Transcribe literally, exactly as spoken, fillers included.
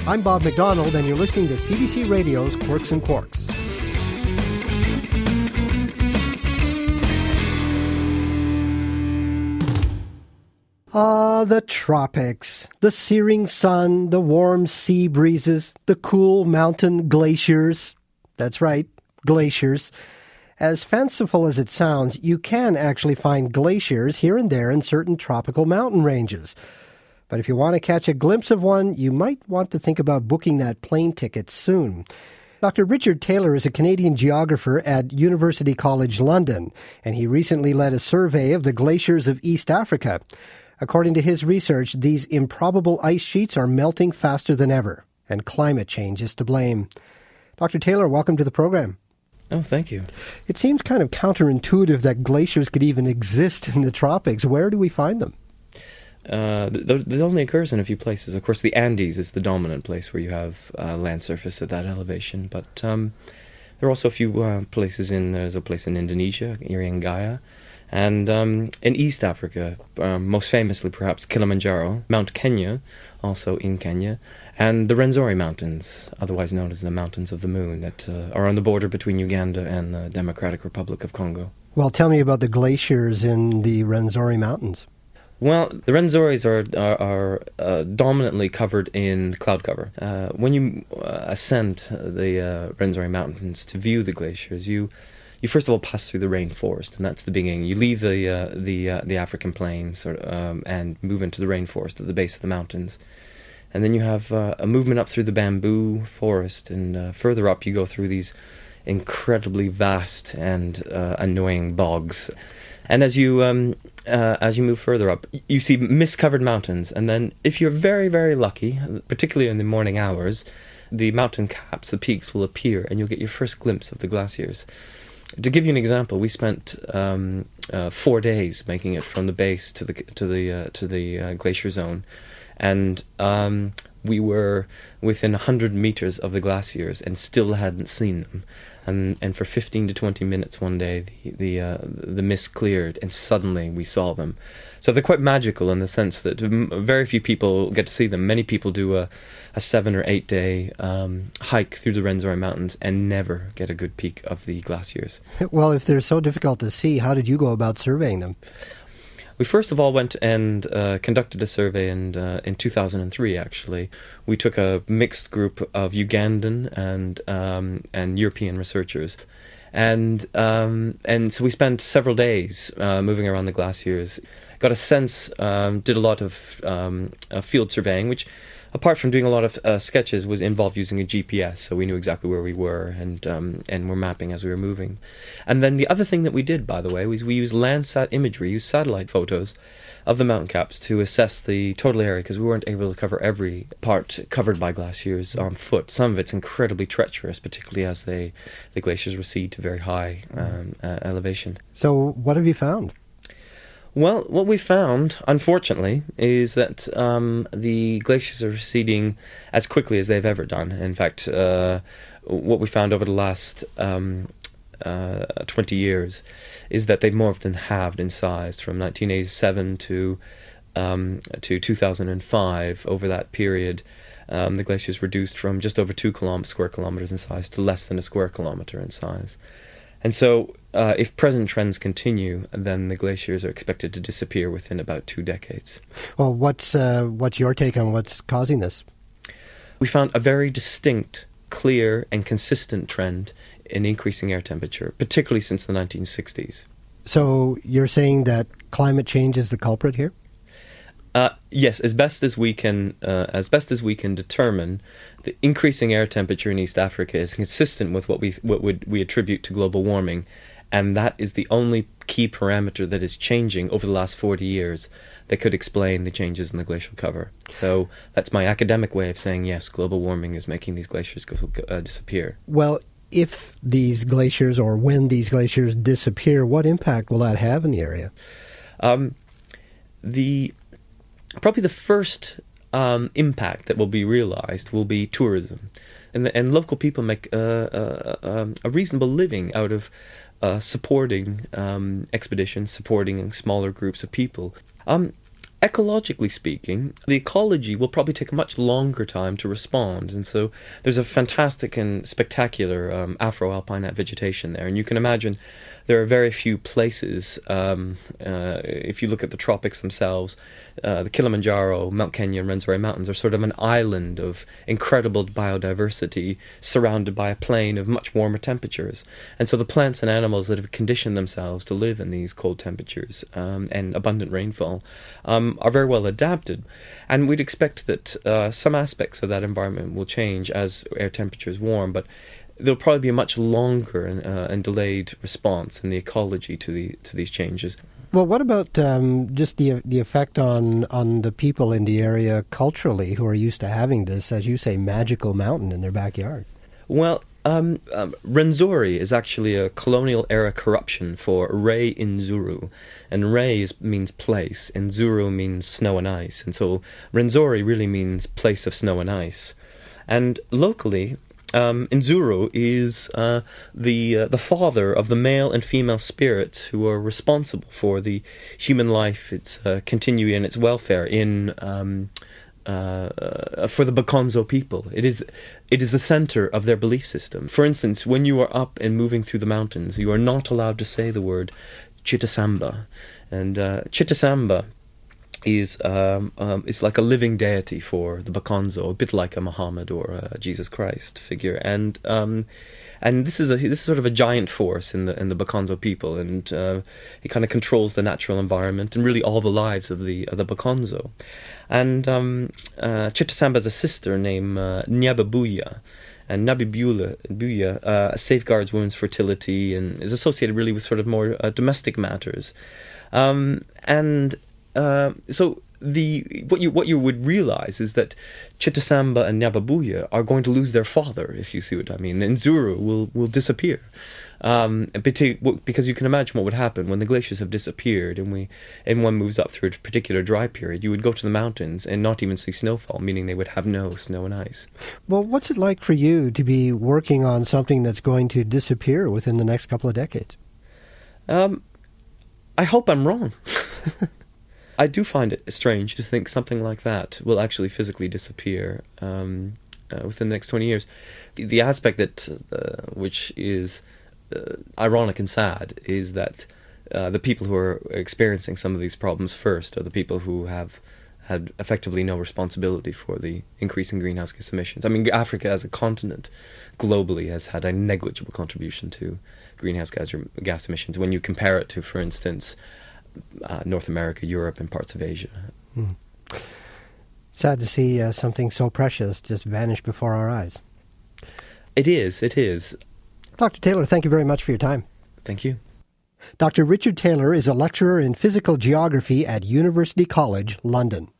I'm Bob McDonald, and you're listening to C B C Radio's Quirks and Quarks. Ah, the tropics, the searing sun, the warm sea breezes, the cool mountain glaciers. That's right, glaciers. As fanciful as it sounds, you can actually find glaciers here and there in certain tropical mountain ranges. But if you want to catch a glimpse of one, you might want to think about booking that plane ticket soon. Doctor Richard Taylor is a Canadian geographer at University College London, and he recently led a survey of the glaciers of East Africa. According to his research, these improbable ice sheets are melting faster than ever, and climate change is to blame. Doctor Taylor, welcome to the program. Oh, thank you. It seems kind of counterintuitive that glaciers could even exist in the tropics. Where do we find them? Uh, it only occurs in a few places. Of course, the Andes is the dominant place where you have uh, land surface at that elevation. But um, there are also a few uh, places in, there's a place in Indonesia, Irian and um, in East Africa, um, most famously perhaps Kilimanjaro, Mount Kenya, also in Kenya, and the Rwenzori Mountains, otherwise known as the Mountains of the Moon, that uh, are on the border between Uganda and the Democratic Republic of Congo. Well, tell me about the glaciers in the Rwenzori Mountains. Well, the Rwenzoris are are, are uh, dominantly covered in cloud cover. Uh, when you uh, ascend the uh, Rwenzori Mountains to view the glaciers, you you first of all pass through the rainforest, and that's the beginning. You leave the uh, the uh, the African plains sort of, um, and move into the rainforest at the base of the mountains, and then you have uh, a movement up through the bamboo forest, and uh, further up you go through these incredibly vast and uh, annoying bogs. And as you um, uh, as you move further up, you see mist-covered mountains, and then if you're very, very lucky, particularly in the morning hours, the mountain caps, the peaks will appear, and you'll get your first glimpse of the glaciers. To give you an example, we spent um, uh, four days making it from the base to the to the uh, to the uh, glacier zone, and um, we were within one hundred meters of the glaciers and still hadn't seen them. And and for fifteen to twenty minutes one day, the the uh, the mist cleared, and suddenly we saw them. So they're quite magical in the sense that very few people get to see them. Many people do a, a seven or eight day um, hike through the Rwenzori Mountains and never get a good peek of the glaciers. Well, if they're so difficult to see, how did you go about surveying them? We first of all went and uh, conducted a survey in, uh, in two thousand three, actually. We took a mixed group of Ugandan and um, and European researchers. And um, and so we spent several days uh, moving around the glaciers, got a sense, um, did a lot of um, uh, field surveying, which, apart from doing a lot of uh, sketches, was involved using a G P S, so we knew exactly where we were, and um, and were mapping as we were moving. And then the other thing that we did, by the way, was we used Landsat imagery, used satellite photos of the mountain caps to assess the total area, because we weren't able to cover every part covered by glaciers on foot. Some of it's incredibly treacherous, particularly as they the glaciers recede to very high um, uh, elevation. So what have you found? Well, what we found, unfortunately, is that um, the glaciers are receding as quickly as they've ever done. In fact, uh, what we found over the last um, uh, twenty years is that they've more than halved in size from nineteen eighty-seven to um, to two thousand five. Over that period, um, the glaciers reduced from just over two kilom- square kilometers in size to less than a square kilometer in size. And so, uh, if present trends continue, then the glaciers are expected to disappear within about two decades. Well, what's uh, what's your take on what's causing this? We found a very distinct, clear, and consistent trend in increasing air temperature, particularly since the nineteen sixties. So you're saying that climate change is the culprit here? Uh, yes, as best as we can, uh, as best as we can determine, the increasing air temperature in East Africa is consistent with what we what would we attribute to global warming, and that is the only key parameter that is changing over the last forty years that could explain the changes in the glacial cover. So that's my academic way of saying yes, global warming is making these glaciers go, uh, disappear. Well, if these glaciers, or when these glaciers disappear, what impact will that have in the area? Um, the Probably the first um, impact that will be realized will be tourism. And, and local people make uh, uh, uh, a reasonable living out of uh, supporting um, expeditions, supporting smaller groups of people. Um, Ecologically speaking, the ecology will probably take a much longer time to respond, and so there's a fantastic and spectacular um, Afro-alpine vegetation there, and you can imagine there are very few places, um, uh, if you look at the tropics themselves, uh, the Kilimanjaro, Mount Kenya, and Rwenzori Mountains are sort of an island of incredible biodiversity surrounded by a plain of much warmer temperatures. And so the plants and animals that have conditioned themselves to live in these cold temperatures um, and abundant rainfall um, are very well adapted. And we'd expect that uh, some aspects of that environment will change as air temperatures warm, but there'll probably be a much longer and, uh, and delayed response in the ecology to the to these changes. Well, what about um, just the the effect on, on the people in the area culturally who are used to having this, as you say, magical mountain in their backyard? Well, um, um, Rwenzori is actually a colonial-era corruption for Re Inzuru, and Re is, means place, and Zuru means snow and ice, and so Rwenzori really means place of snow and ice. And locally, Um, Inzuru is uh, the uh, the father of the male and female spirits who are responsible for the human life, its uh, continuity and its welfare in um, uh, uh, for the Bakonzo people. It is it is the center of their belief system. For instance, when you are up and moving through the mountains, you are not allowed to say the word Chitasamba, and uh, Chitasamba is um, um, it's like a living deity for the Bakonzo, a bit like a Muhammad or a Jesus Christ figure, and um, and this is a this is sort of a giant force in the in the Bakonzo people, and uh, he kind of controls the natural environment and really all the lives of the of the Bakonzo. And um, uh, Chitasamba has a sister named uh, Nyababuya, and Nyababuya uh, safeguards women's fertility and is associated really with sort of more uh, domestic matters, um, and Uh, so the what you what you would realize is that Chitasamba and Nyababuya are going to lose their father, if you see what I mean. And Zuru will will disappear, um, because you can imagine what would happen when the glaciers have disappeared and we and one moves up through a particular dry period. You would go to the mountains and not even see snowfall, meaning they would have no snow and ice. Well, what's it like for you to be working on something that's going to disappear within the next couple of decades? Um, I hope I'm wrong. I do find it strange to think something like that will actually physically disappear um, uh, within the next twenty years. The, the aspect that, uh, which is uh, ironic and sad, is that uh, the people who are experiencing some of these problems first are the people who have had effectively no responsibility for the increasing greenhouse gas emissions. I mean, Africa as a continent globally has had a negligible contribution to greenhouse gas, gas emissions when you compare it to, for instance, Uh, North America, Europe, and parts of Asia. Mm. Sad to see uh, something so precious just vanish before our eyes. It is, it is. Doctor Taylor, thank you very much for your time. Thank you. Doctor Richard Taylor is a lecturer in physical geography at University College, London.